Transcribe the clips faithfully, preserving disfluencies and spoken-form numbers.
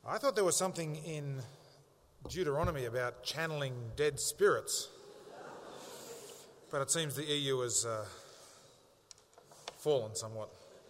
I thought there was something in Deuteronomy about channeling dead spirits, but it seems the E U has uh, fallen somewhat.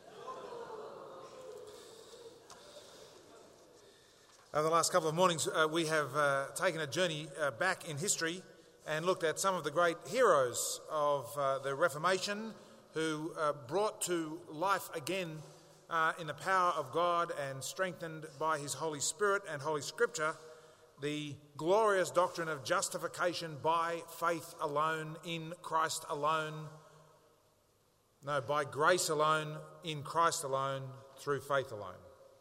Over the last couple of mornings, uh, we have uh, taken a journey uh, back in history and looked at some of the great heroes of uh, the Reformation who uh, brought to life again uh, in the power of God and strengthened by his Holy Spirit and Holy Scripture the glorious doctrine of justification by faith alone, in Christ alone. No, by grace alone, in Christ alone, through faith alone.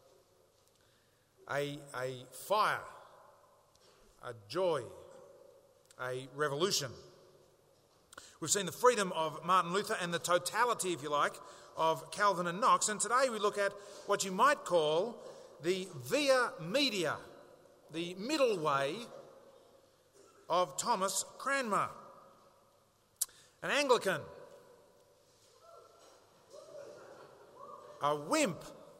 A, a fire, a joy, a revolution. We've seen the freedom of Martin Luther and the totality, if you like, of Calvin and Knox. And today we look at what you might call the via media, the middle way of Thomas Cranmer, an Anglican, a wimp.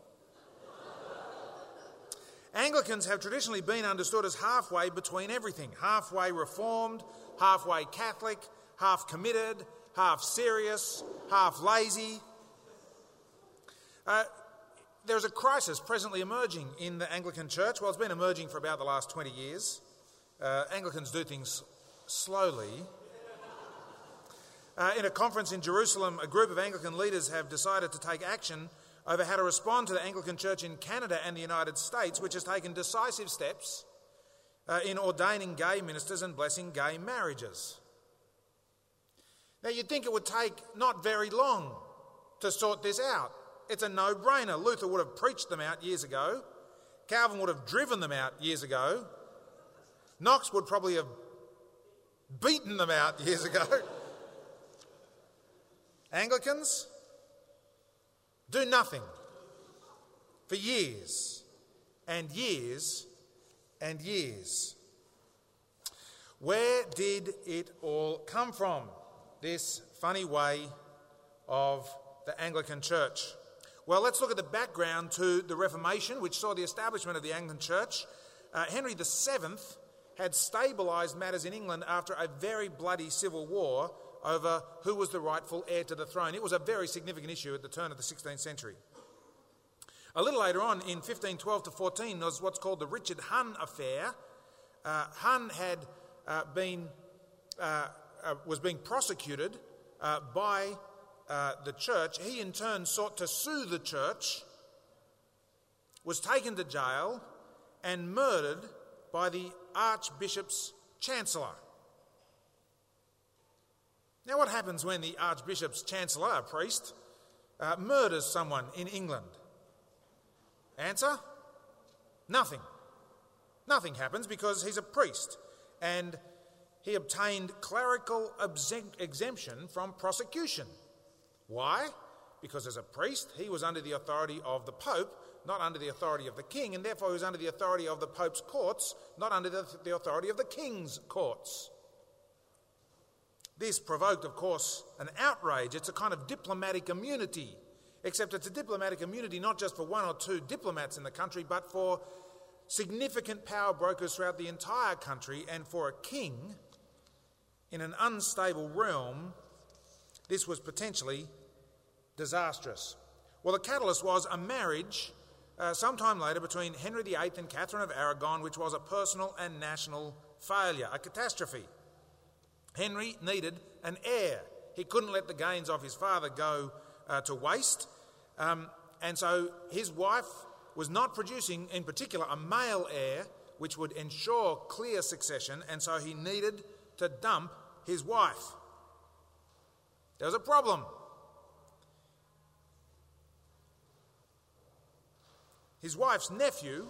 Anglicans have traditionally been understood as halfway between everything, halfway Reformed, halfway Catholic, half committed, half serious, half lazy. Uh, there's a crisis presently emerging in the Anglican Church. Well, it's been emerging for about the last twenty years. Uh, Anglicans do things slowly. Uh, in a conference in Jerusalem, a group of Anglican leaders have decided to take action over how to respond to the Anglican Church in Canada and the United States, which has taken decisive steps uh, in ordaining gay ministers and blessing gay marriages. Now, you'd think it would take not very long to sort this out. It's a no-brainer. Luther would have preached them out years ago. Calvin would have driven them out years ago. Knox would probably have beaten them out years ago. Anglicans do nothing for years and years and years. Where did it all come from, this funny way of the Anglican Church? Well, let's look at the background to the Reformation, which saw the establishment of the Anglican Church. Uh, Henry the Seventh had stabilised matters in England after a very bloody civil war over who was the rightful heir to the throne. It was a very significant issue at the turn of the sixteenth century. A little later on, in fifteen twelve to fourteen, was what's called the Richard Hunn affair. Uh, Hunn had uh, been uh, uh, was being prosecuted uh, by uh, the church. He in turn sought to sue the church, was taken to jail and murdered by the Archbishop's Chancellor. Now, what happens when the Archbishop's Chancellor, a priest, uh, murders someone in England? Answer? Nothing. Nothing happens because he's a priest and he obtained clerical exemption from prosecution. Why? Because as a priest, he was under the authority of the Pope, not under the authority of the King, and therefore he was under the authority of the Pope's courts, not under the, the authority of the King's courts. This provoked, of course, an outrage. It's a kind of diplomatic immunity, except it's a diplomatic immunity not just for one or two diplomats in the country, but for significant power brokers throughout the entire country. And for a king in an unstable realm, this was potentially disastrous. Well, the catalyst was a marriage uh, sometime later between Henry the Eighth and Catherine of Aragon, which was a personal and national failure, a catastrophe. Henry needed an heir. He couldn't let the gains of his father go uh, to waste. Um, and so his wife was not producing, in particular, a male heir which would ensure clear succession, and so he needed to dump his wife. There was a problem. His wife's nephew,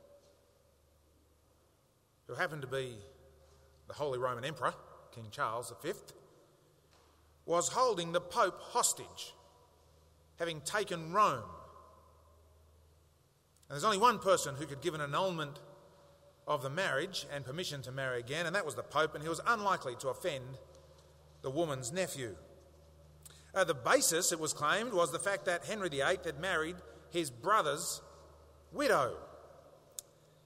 who happened to be the Holy Roman Emperor, King Charles the Fifth, was holding the Pope hostage, having taken Rome. And there's only one person who could give an annulment of the marriage and permission to marry again, and that was the Pope, and he was unlikely to offend the woman's nephew. Uh, the basis, it was claimed, was the fact that Henry the Eighth had married his brother's widow.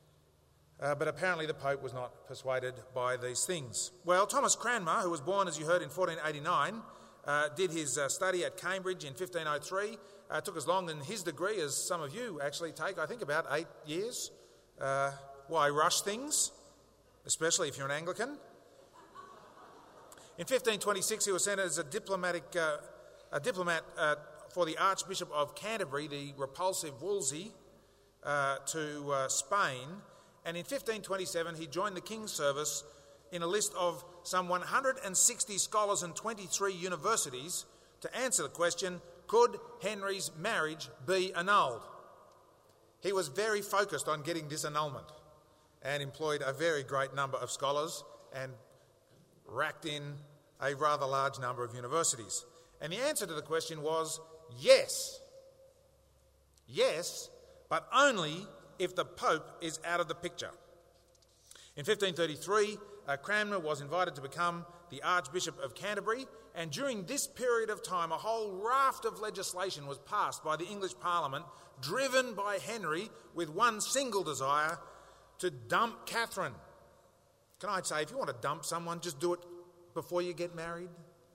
Uh, but apparently the Pope was not persuaded by these things. Well, Thomas Cranmer, who was born, as you heard, in fourteen eighty-nine, uh, did his uh, study at Cambridge in fifteen oh three. Uh, took as long in his degree as some of you actually take, I think about eight years. Uh, why rush things, especially if you're an Anglican? In fifteen twenty-six, he was sent as a diplomatic, uh, a diplomat uh, for the Archbishop of Canterbury, the repulsive Wolsey, uh, to uh, Spain. And in fifteen twenty-seven, he joined the King's service in a list of some one hundred sixty scholars and twenty-three universities to answer the question, could Henry's marriage be annulled? He was very focused on getting this annulment and employed a very great number of scholars and racked in a rather large number of universities. And the answer to the question was yes. Yes, but only if the Pope is out of the picture. In fifteen thirty-three, uh, Cranmer was invited to become the Archbishop of Canterbury, and during this period of time, a whole raft of legislation was passed by the English Parliament, driven by Henry with one single desire, to dump Catherine. Can I say, if you want to dump someone, just do it before you get married?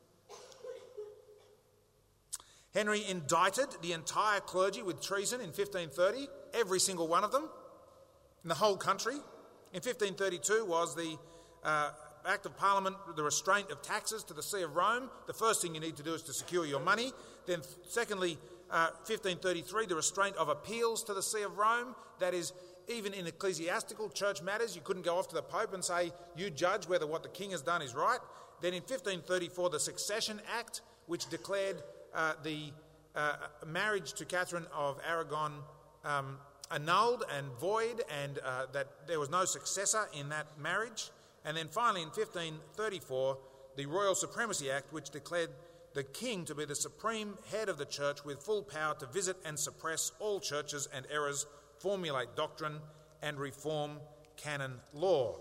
Henry indicted the entire clergy with treason in fifteen thirty, every single one of them, in the whole country. In fifteen thirty-two was the uh, Act of Parliament, the restraint of taxes to the See of Rome. The first thing you need to do is to secure your money. Then secondly, uh, fifteen thirty-three, the restraint of appeals to the See of Rome. That is, even in ecclesiastical church matters, you couldn't go off to the Pope and say, you judge whether what the king has done is right. Then in fifteen thirty-four, the Succession Act, which declared uh, the uh, marriage to Catherine of Aragon um, annulled and void, and uh, that there was no successor in that marriage. And then finally in fifteen thirty-four, the Royal Supremacy Act, which declared the king to be the supreme head of the church with full power to visit and suppress all churches and errors, formulate doctrine and reform canon law.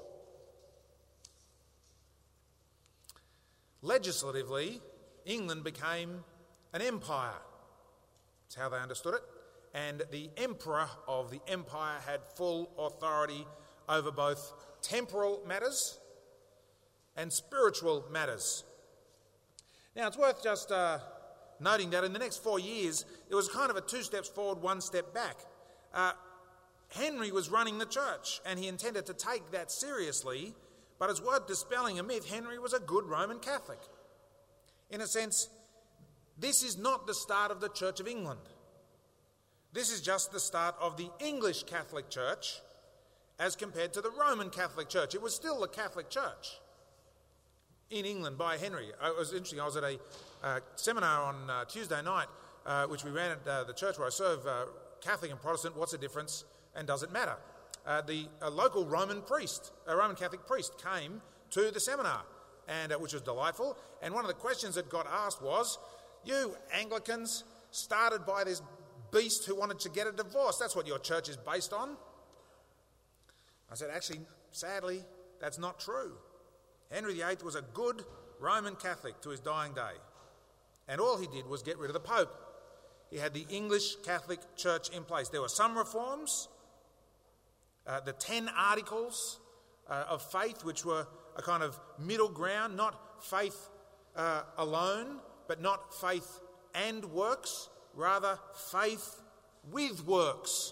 Legislatively, England became an empire. That's how they understood it. And the emperor of the empire had full authority over both temporal matters and spiritual matters. Now, it's worth just uh, noting that in the next four years, it was kind of a two steps forward, one step back. Uh, Henry was running the church, and he intended to take that seriously, but it's worth dispelling a myth. Henry was a good Roman Catholic. In a sense, this is not the start of the Church of England. This is just the start of the English Catholic Church as compared to the Roman Catholic Church. It was still the Catholic Church in England by Henry. It was interesting, I was at a uh, seminar on uh, Tuesday night, uh, which we ran at uh, the church where I serve, uh, Catholic and Protestant, what's the difference and does it matter? Uh, the uh, local Roman priest, a Roman Catholic priest, came to the seminar, and uh, which was delightful. And one of the questions that got asked was, you Anglicans started by this beast who wanted to get a divorce. That's what your church is based on. I said, actually, sadly, that's not true. Henry the Eighth was a good Roman Catholic to his dying day. And all he did was get rid of the Pope. He had the English Catholic Church in place. There were some reforms, uh, the ten articles uh, of faith, which were a kind of middle ground, not faith uh, alone, but not faith and works, rather faith with works.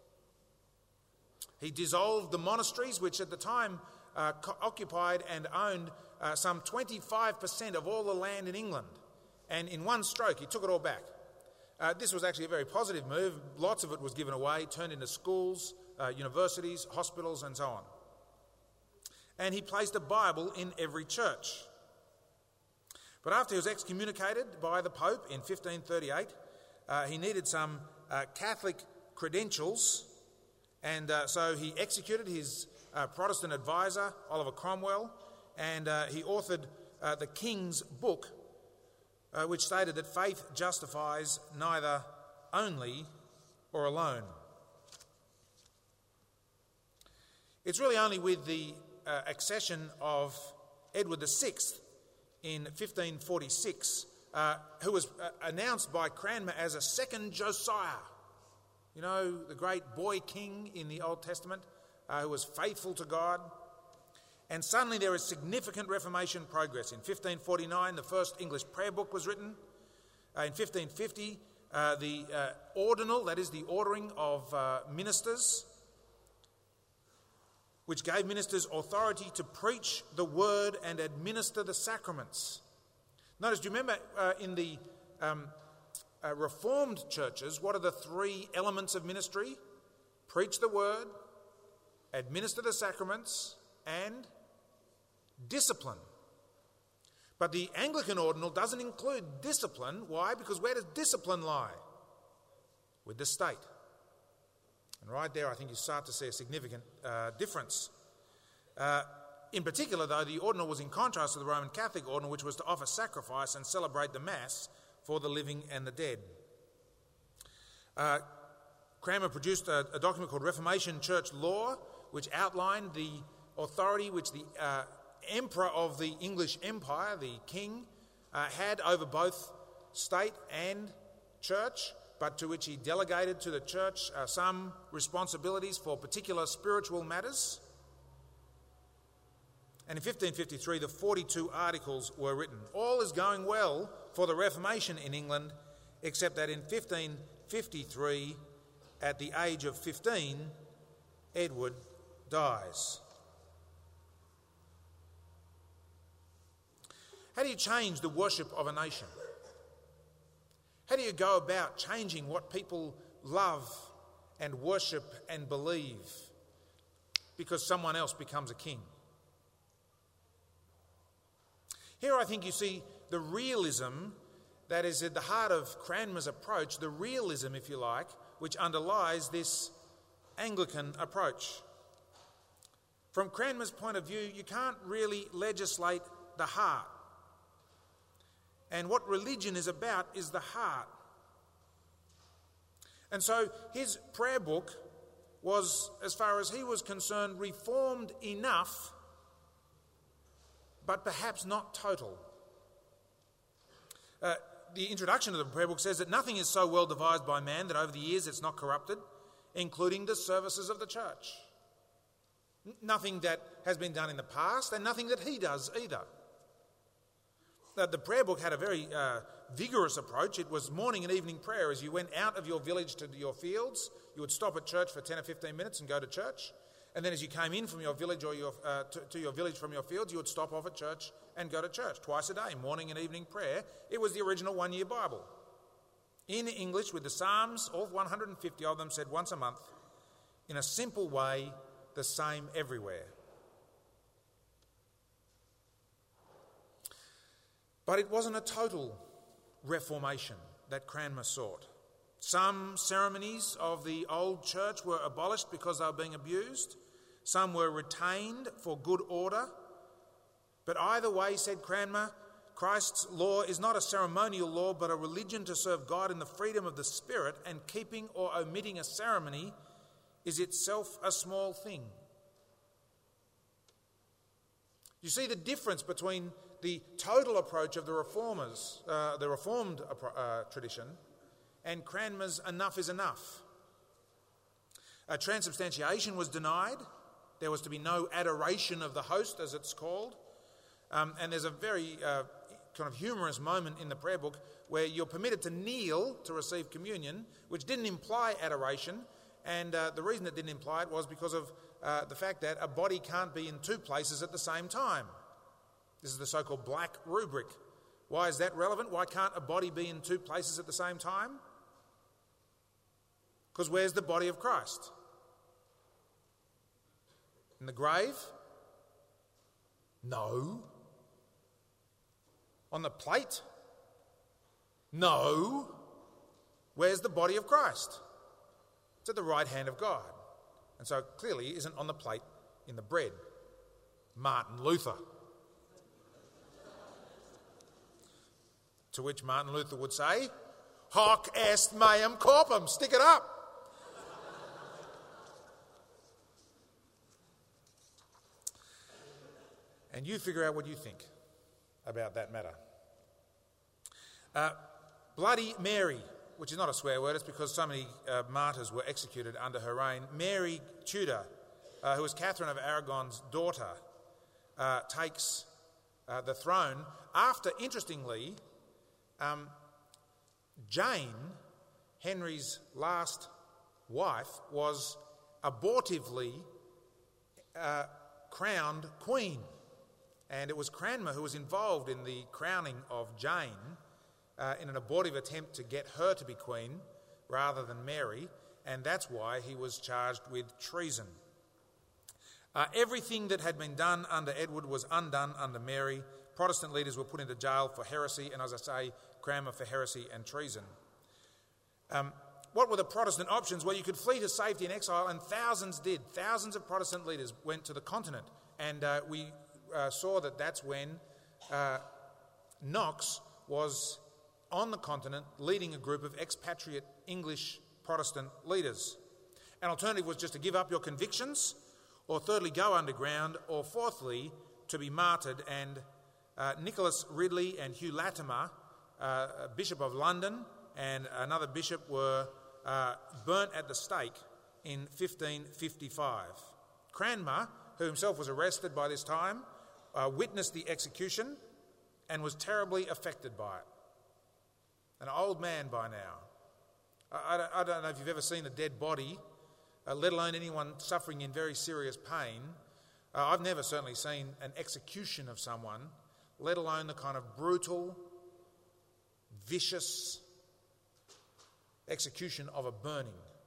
He dissolved the monasteries, which at the time uh, co- occupied and owned uh, some twenty-five percent of all the land in England. And in one stroke, he took it all back. Uh, this was actually a very positive move. Lots of it was given away, turned into schools, uh, universities, hospitals, and so on. And he placed a Bible in every church. But after he was excommunicated by the Pope in fifteen thirty-eight, uh, he needed some uh, Catholic credentials, and uh, so he executed his uh, Protestant advisor, Oliver Cromwell, and uh, he authored uh, the King's Book, uh, which stated that faith justifies neither only or alone. It's really only with the uh, accession of Edward the Sixth in fifteen forty-six, uh, who was uh, announced by Cranmer as a second Josiah. You know, the great boy king in the Old Testament, uh, who was faithful to God. And suddenly there is significant Reformation progress. In fifteen forty-nine, the first English prayer book was written. Uh, in fifteen fifty, uh, the uh, ordinal, that is the ordering of uh, ministers, which gave ministers authority to preach the word and administer the sacraments. Notice, do you remember uh, in the um, uh, Reformed churches, what are the three elements of ministry? Preach the word, administer the sacraments, and discipline. But the Anglican ordinal doesn't include discipline. Why? Because where does discipline lie? With the state. And right there, I think you start to see a significant uh, difference. Uh, in particular, though, the ordinal was in contrast to the Roman Catholic ordinal, which was to offer sacrifice and celebrate the Mass for the living and the dead. Uh, Cranmer produced a, a document called Reformation Church Law, which outlined the authority which the uh, Emperor of the English Empire, the King, uh, had over both state and church, but to which he delegated to the church uh, some responsibilities for particular spiritual matters. And in fifteen fifty-three, the forty-two articles were written. All is going well for the Reformation in England, except that in fifteen fifty-three, at the age of fifteen, Edward dies. How do you change the worship of a nation? How do you go about changing what people love and worship and believe because someone else becomes a king? Here I think you see the realism that is at the heart of Cranmer's approach, the realism, if you like, which underlies this Anglican approach. From Cranmer's point of view, you can't really legislate the heart. And what religion is about is the heart. And so his prayer book was, as far as he was concerned, reformed enough, but perhaps not total. Uh, the introduction to the prayer book says that nothing is so well devised by man that over the years it's not corrupted, including the services of the church. N- nothing that has been done in the past, and nothing that he does either. Uh, the prayer book had a very uh, vigorous approach. It was morning and evening prayer. As you went out of your village to your fields, you would stop at church for ten or fifteen minutes and go to church. And then as you came in from your village or your, uh, to, to your village from your fields, you would stop off at church and go to church twice a day, morning and evening prayer. It was the original one-year Bible. In English, with the Psalms, all one hundred fifty of them said once a month, in a simple way, the same everywhere. But it wasn't a total reformation that Cranmer sought. Some ceremonies of the old church were abolished because they were being abused. Some were retained for good order. But either way, said Cranmer, Christ's law is not a ceremonial law, but a religion to serve God in the freedom of the Spirit, and keeping or omitting a ceremony is itself a small thing. You see the difference between the total approach of the reformers, uh, the Reformed uh, tradition, and Cranmer's enough is enough. Uh, transubstantiation was denied. There was to be no adoration of the host, as it's called. Um, and there's a very uh, kind of humorous moment in the prayer book where you're permitted to kneel to receive communion, which didn't imply adoration. And uh, the reason it didn't imply it was because of uh, the fact that a body can't be in two places at the same time. This is the so-called black rubric. Why is that relevant? Why can't a body be in two places at the same time? Because where's the body of Christ? In the grave? No. On the plate? No. Where's the body of Christ? It's at the right hand of God. And so it clearly isn't on the plate in the bread. Martin Luther. To which Martin Luther would say, hoc est meum corpum, stick it up. And you figure out what you think about that matter. Uh, Bloody Mary, which is not a swear word, it's because so many uh, martyrs were executed under her reign. Mary Tudor uh, who was Catherine of Aragon's daughter, uh, takes uh, the throne after, interestingly, um, Jane, Henry's last wife, was abortively uh, crowned queen. And it was Cranmer who was involved in the crowning of Jane uh, in an abortive attempt to get her to be queen rather than Mary, and that's why he was charged with treason. Uh, everything that had been done under Edward was undone under Mary. Protestant leaders were put into jail for heresy, and as I say, Cranmer for heresy and treason. Um, what were the Protestant options? Well, you could flee to safety in exile, and thousands did. Thousands of Protestant leaders went to the continent, and uh, we uh, saw that that's when uh, Knox was on the continent leading a group of expatriate English Protestant leaders. An alternative was just to give up your convictions, or thirdly, go underground, or fourthly, to be martyred. And uh, Nicholas Ridley and Hugh Latimer, uh, Bishop of London, and another bishop were uh, burnt at the stake in fifteen fifty-five. Cranmer, who himself was arrested by this time, uh, witnessed the execution and was terribly affected by it. An old man by now. I, I, don't, I don't know if you've ever seen a dead body, uh, let alone anyone suffering in very serious pain. Uh, I've never certainly seen an execution of someone, let alone the kind of brutal, vicious execution of a burning.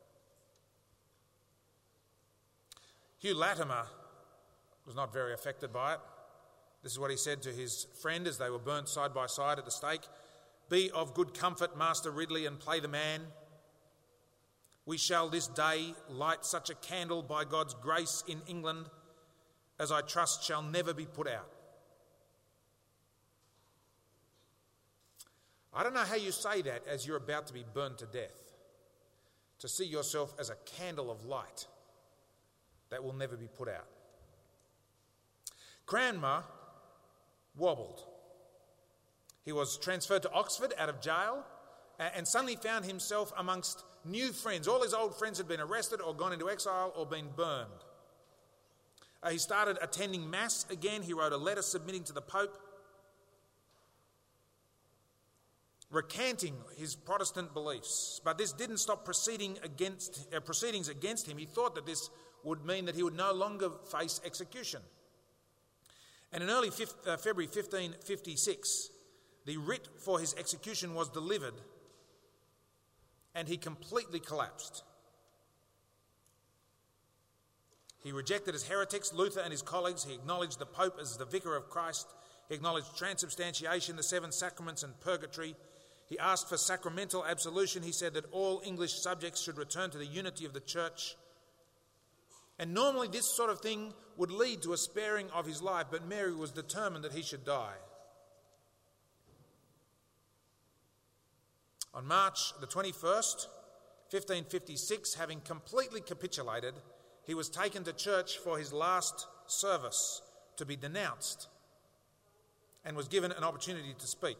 Hugh Latimer was not very affected by it. This is what he said to his friend as they were burnt side by side at the stake. "Be of good comfort, Master Ridley, and play the man. We shall this day light such a candle by God's grace in England as I trust shall never be put out." I don't know how you say that as you're about to be burned to death, to see yourself as a candle of light that will never be put out. Cranmer wobbled. He was transferred to Oxford out of jail and suddenly found himself amongst new friends. All his old friends had been arrested or gone into exile or been burned. Uh, he started attending Mass again. He wrote a letter submitting to the Pope, recanting his Protestant beliefs. But this didn't stop proceeding against, uh, proceedings against him. He thought that this would mean that he would no longer face execution. And in early fifth, uh, February fifteen fifty-six, the writ for his execution was delivered, and he completely collapsed. He rejected as heretics Luther and his colleagues. He acknowledged the Pope as the vicar of Christ. He acknowledged transubstantiation, the seven sacraments, and purgatory. He asked for sacramental absolution. He said that all English subjects should return to the unity of the Church. And normally this sort of thing would lead to a sparing of his life, but Mary was determined that he should die. On March the twenty-first, fifteen fifty-six, having completely capitulated, he was taken to church for his last service to be denounced and was given an opportunity to speak.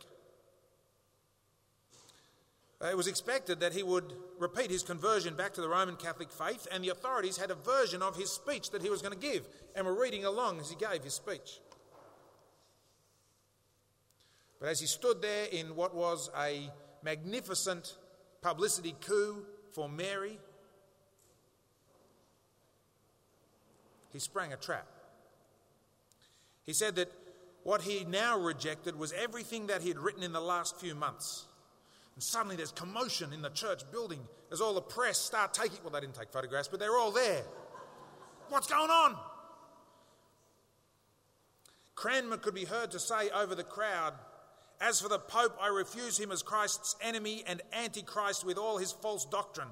It was expected that he would repeat his conversion back to the Roman Catholic faith, and the authorities had a version of his speech that he was going to give and were reading along as he gave his speech. But as he stood there in what was a magnificent publicity coup for Mary, he sprang a trap. He said that what he now rejected was everything that he had written in the last few months. And suddenly there's commotion in the church building as all the press start taking, well, they didn't take photographs, but they're all there. What's going on? Cranmer could be heard to say over the crowd, "As for the Pope, I refuse him as Christ's enemy and antichrist with all his false doctrine."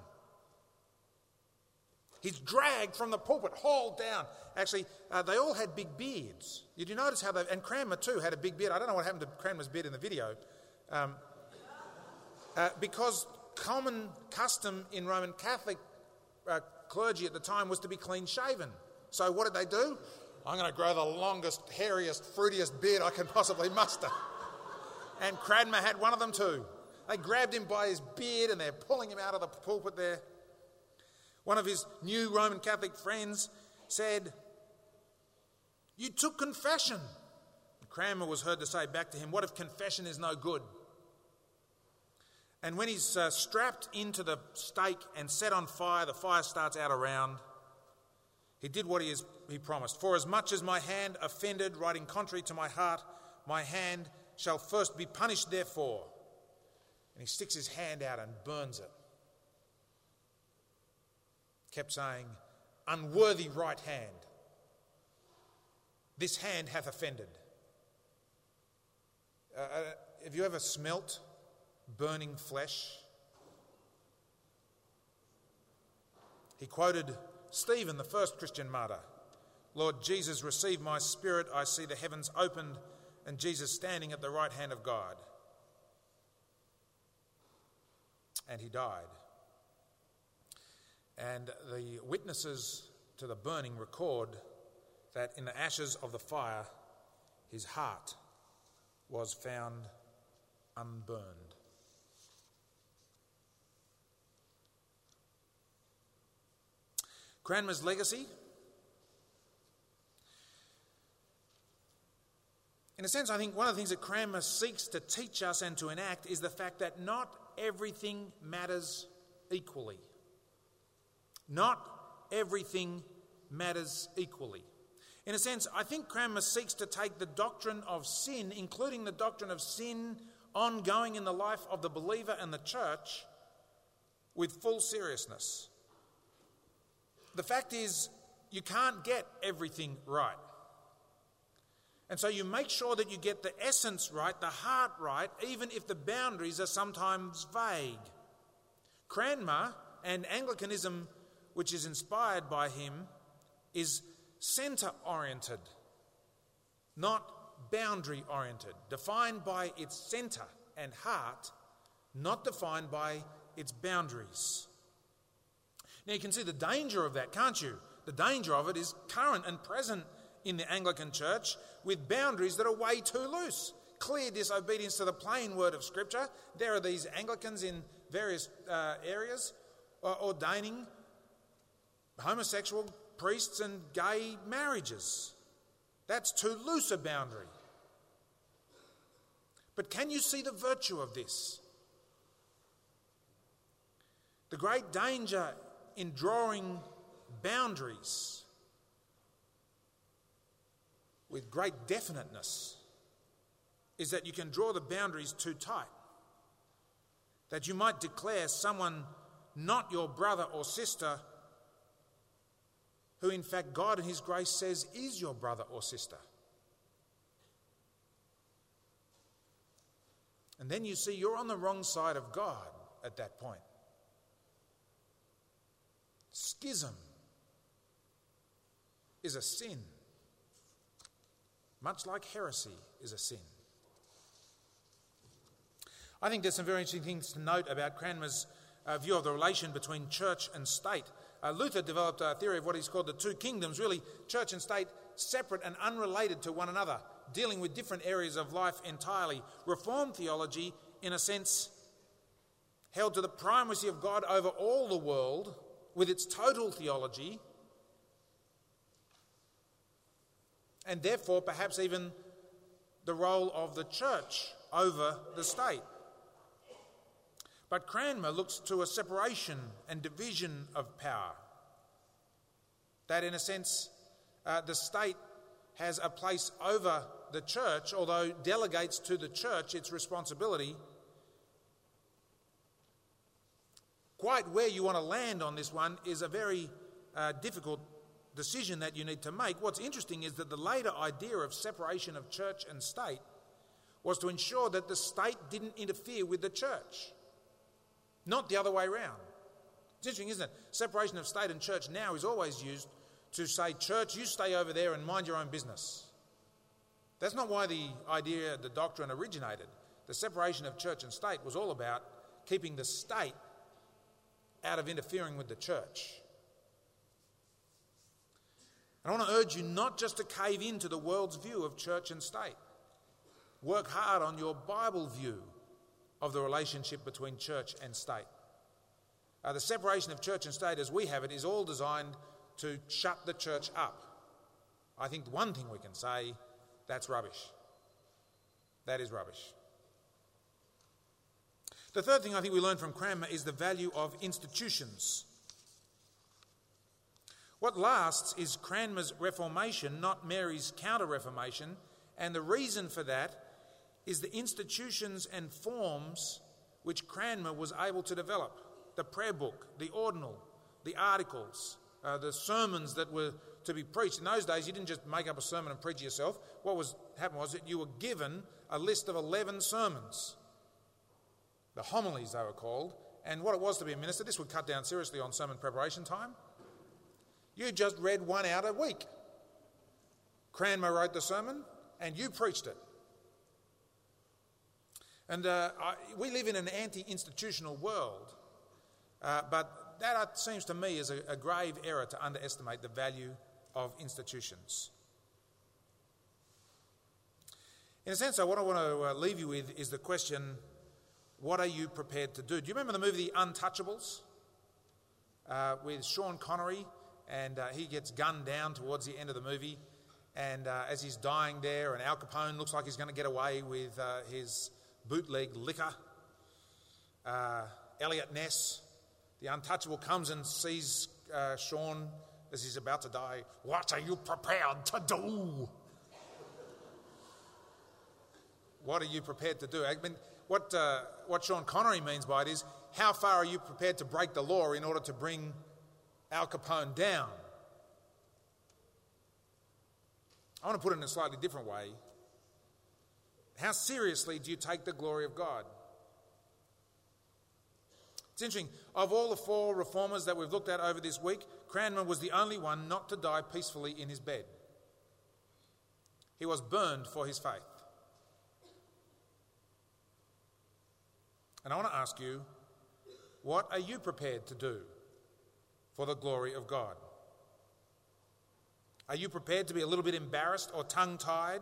He's dragged from the pulpit, hauled down. Actually, uh, they all had big beards. Did you notice how they... And Cranmer too had a big beard. I don't know what happened to Cranmer's beard in the video. Um, uh, because common custom in Roman Catholic uh, clergy at the time was to be clean-shaven. So what did they do? I'm going to grow the longest, hairiest, fruitiest beard I can possibly muster. And Cranmer had one of them too. They grabbed him by his beard and they're pulling him out of the pulpit there. One of his new Roman Catholic friends said, "You took confession." Cranmer was heard to say back to him, "What if confession is no good?" And when he's uh, strapped into the stake and set on fire, the fire starts out around. He did what he, is, he promised. "For as much as my hand offended, writing contrary to my heart, my hand shall first be punished therefore." And he sticks his hand out and burns it. Kept saying, "Unworthy right hand, this hand hath offended." Uh, have you ever smelt burning flesh? He quoted Stephen, the first Christian martyr. "Lord Jesus, receive my spirit. I see the heavens opened and Jesus standing at the right hand of God." And he died. And the witnesses to the burning record that in the ashes of the fire, his heart was found unburned. Cranmer's legacy. In a sense, I think one of the things that Cranmer seeks to teach us and to enact is the fact that not everything matters equally. Not everything matters equally. In a sense, I think Cranmer seeks to take the doctrine of sin, including the doctrine of sin ongoing in the life of the believer and the church, with full seriousness. The fact is, you can't get everything right. And so you make sure that you get the essence right, the heart right, even if the boundaries are sometimes vague. Cranmer and Anglicanism, which is inspired by him, is centre-oriented, not boundary-oriented, defined by its centre and heart, not defined by its boundaries. Now you can see the danger of that, can't you? The danger of it is current and present in the Anglican Church, with boundaries that are way too loose. Clear disobedience to the plain word of Scripture. There are these Anglicans in various uh, areas uh, ordaining homosexual priests and gay marriages. That's too loose a boundary. But can you see the virtue of this? The great danger in drawing boundaries with great definiteness is that you can draw the boundaries too tight. That you might declare someone not your brother or sister who in fact God in his grace says is your brother or sister. And then you see you're on the wrong side of God at that point. Schism is a sin, much like heresy is a sin. I think there's some very interesting things to note about Cranmer's uh, view of the relation between church and state. Uh, Luther developed a theory of what he's called the two kingdoms, really church and state separate and unrelated to one another, dealing with different areas of life entirely. Reformed theology, in a sense, held to the primacy of God over all the world with its total theology, and therefore perhaps even the role of the church over the state. But Cranmer looks to a separation and division of power. That in a sense, uh, the state has a place over the church, although delegates to the church its responsibility. Quite where you want to land on this one is a very uh, difficult decision that you need to make. What's interesting is that the later idea of separation of church and state was to ensure that the state didn't interfere with the church, not the other way around. It's interesting, isn't it? Separation of state and church now is always used to say, church, you stay over there and mind your own business. That's not why the idea, the doctrine originated. The separation of church and state was all about keeping the state out of interfering with the church. And I want to urge you not just to cave into the world's view of church and state. Work hard on your Bible view of the relationship between church and state. Uh, the separation of church and state as we have it is all designed to shut the church up. I think one thing we can say, that's rubbish. That is rubbish. The third thing I think we learn from Cranmer is the value of institutions. What lasts is Cranmer's Reformation, not Mary's Counter-Reformation, and the reason for that is the institutions and forms which Cranmer was able to develop. The prayer book, the ordinal, the articles, uh, the sermons that were to be preached. In those days, you didn't just make up a sermon and preach it yourself. What was happened was that you were given a list of eleven sermons. The homilies, they were called. And what it was to be a minister, this would cut down seriously on sermon preparation time. You just read one out a week. Cranmer wrote the sermon and you preached it. And uh, I, we live in an anti-institutional world, uh, but that uh, seems to me is a, a grave error to underestimate the value of institutions. In a sense, though, what I want to uh, leave you with is the question, what are you prepared to do? Do you remember the movie The Untouchables uh, with Sean Connery? And uh, he gets gunned down towards the end of the movie. And uh, as he's dying there, and Al Capone looks like he's going to get away with uh, his bootleg liquor. Uh, Elliot Ness, the untouchable, comes and sees uh, Sean as he's about to die. What are you prepared to do? What are you prepared to do? I mean, what, uh, what Sean Connery means by it is, how far are you prepared to break the law in order to bring Al Capone down? I want to put it in a slightly different way. How seriously do you take the glory of God? It's interesting. Of all the four reformers that we've looked at over this week, Cranmer was the only one not to die peacefully in his bed. He was burned for his faith. And I want to ask you, what are you prepared to do for the glory of God? Are you prepared to be a little bit embarrassed or tongue-tied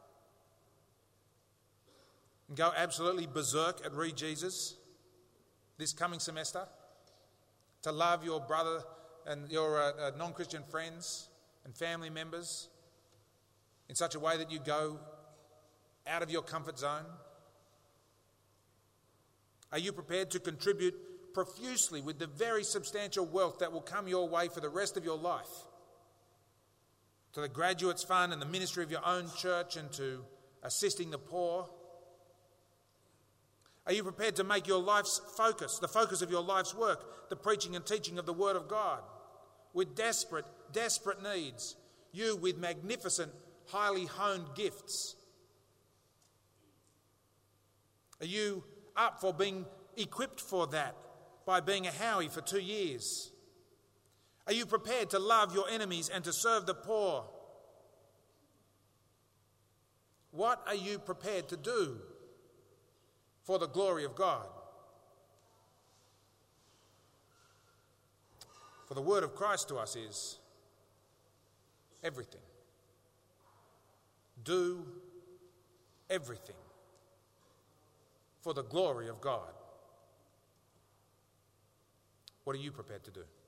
and go absolutely berserk at Read Jesus this coming semester? To love your brother and your uh, uh, non-Christian friends and family members in such a way that you go out of your comfort zone? Are you prepared to contribute profusely with the very substantial wealth that will come your way for the rest of your life to the Graduates Fund and the ministry of your own church and to assisting the poor? Are you prepared to make your life's focus, the focus of your life's work, the preaching and teaching of the Word of God with desperate, desperate needs? You with magnificent, highly honed gifts. Are you up for being equipped for that by being a Howie for two years? Are you prepared to love your enemies and to serve the poor? What are you prepared to do for the glory of God? For the word of Christ to us is everything. Do everything for the glory of God. What are you prepared to do?